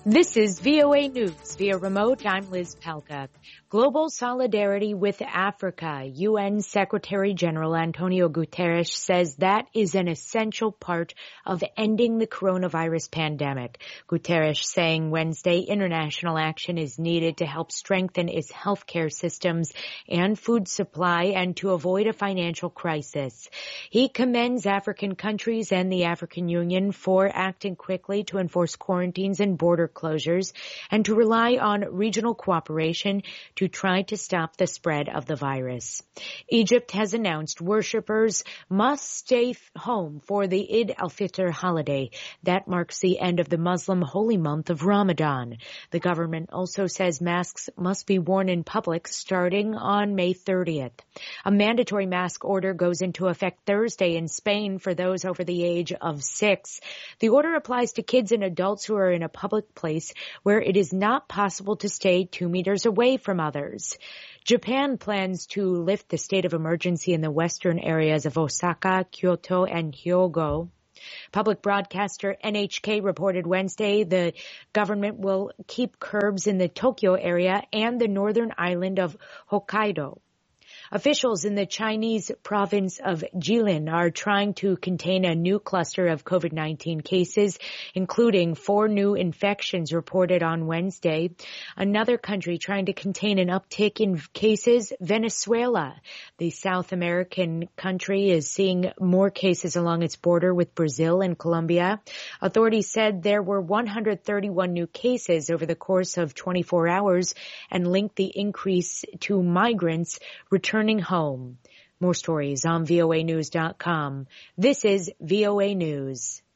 This is VOA News. Via remote, I'm Liz Pelka. Global solidarity with Africa. UN Secretary General Antonio Guterres says that is an essential part of ending the coronavirus pandemic. Guterres saying Wednesday international action is needed to help strengthen its healthcare systems and food supply and to avoid a financial crisis. He commends African countries and the African Union for acting quickly to enforce quarantines and border closures and to rely on regional cooperation to try to stop the spread of the virus. Egypt has announced worshippers must stay home for the Eid al-Fitr holiday. That marks the end of the Muslim holy month of Ramadan. The government also says masks must be worn in public starting on May 30th. A mandatory mask order goes into effect Thursday in Spain for those over the age of 6. The order applies to kids and adults who are in a public place where it is not possible to stay 2 meters away from others. Japan plans to lift the state of emergency in the western areas of Osaka, Kyoto, and Hyogo. Public broadcaster NHK reported Wednesday the government will keep curbs in the Tokyo area and the northern island of Hokkaido. Officials in the Chinese province of Jilin are trying to contain a new cluster of COVID-19 cases, including 4 new infections reported on Wednesday. Another country trying to contain an uptick in cases, Venezuela. The South American country is seeing more cases along its border with Brazil and Colombia. Authorities said there were 131 new cases over the course of 24 hours and linked the increase to migrants returning home. More stories on voanews.com. This is VOA News.